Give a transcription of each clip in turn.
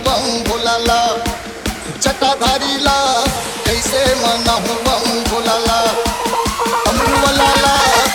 बम भोलाला जटाधारीला कैसे मनाहूँ बम भोलाला अमरुवाला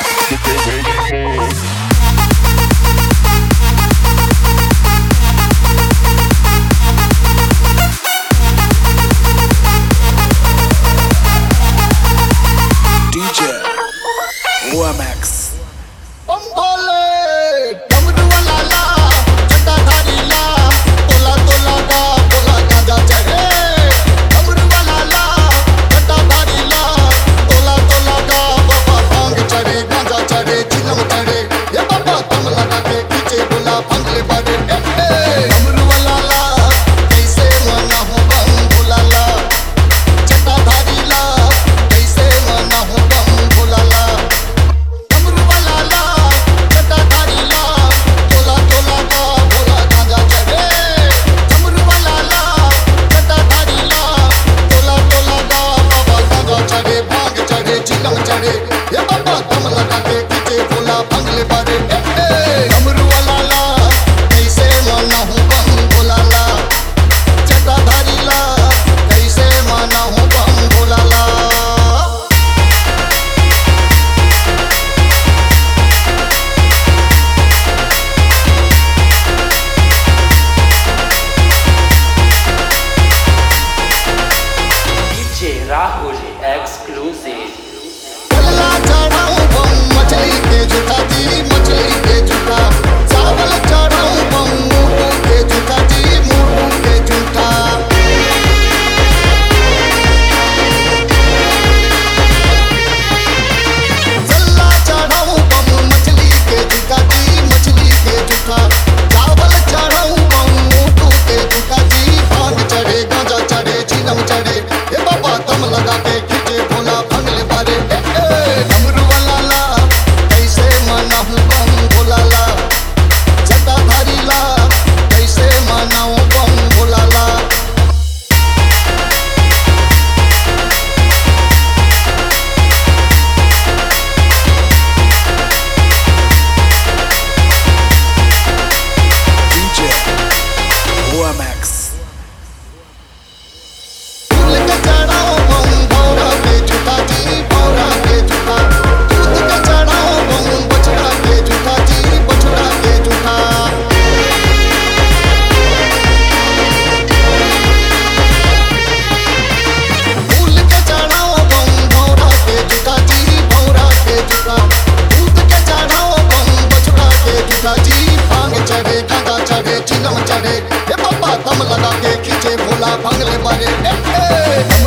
DJ OMX बम भोले अमरुवाला जटाधारीला तोला तोला गा तोला गाजा चढ़े अमरुवाला जटाधारीला तोला तोला गा बाबा भांग चढ़े गाजा चढ़े चिलम चढ़े ये बाबा दम लगा के पीछे बोला भंगले बारे अमरुवाला कैसे मनाहूँ बम भोलाला जटाधारीला कैसे मनाहूँ बम भोलाला अमरुवाला जटाधारीला तोला तोला गा भोला गाजा चढ़े अमरुवाला जटाधारीला तोला तोला गा बाबा गाजा चढ़े भांग चढ़े चिलम चढ़े ये बाबा दम लगा के पीछे बोला भंगले बारे अमरुवाला कैसे मनाहूँ बम भोलाला जटाधारीला कैसे मनाहूँ बम भोलाला DJ Rahul exclusive. पल्ला चढ़ाऊं बम मछली के झूठा जी मछली के झूठा चावल चढ़ाऊं बम मुर्गू के झूठा जी मुर्गू के झूठा पल्ला चढ़ाऊं बम मछली के झूठा जी मछली के झूठा चावल चढ़ाऊं बम मुर्गू के झूठा जी भांग चढ़े गांजा चढ़े चिलम चढ़े ये बाबा दम लगा के खींचे भोला भंगले बारे अमरुवाला कैसे मनाहूँ बम भोलाला जटाधारीला कैसे मनाऊँ बम भोलाला DJ OMX फूल के चढ़ाओ बम भौरा के झूठा जी भौरा के झूठा दूध के चढ़ाओ बम बछड़ा के झूठा जी बछड़ा के झूठा फूल के चढ़ाओ बम भौरा के झूठा जी भौरा के झूठा दूध के चढ़ाओ बम बछड़ा के झूठा जी भांग चढ़े गांजा चढ़े चिलम चढ़े ये बाबा दम लगा के खींचे भोला भंगले बारे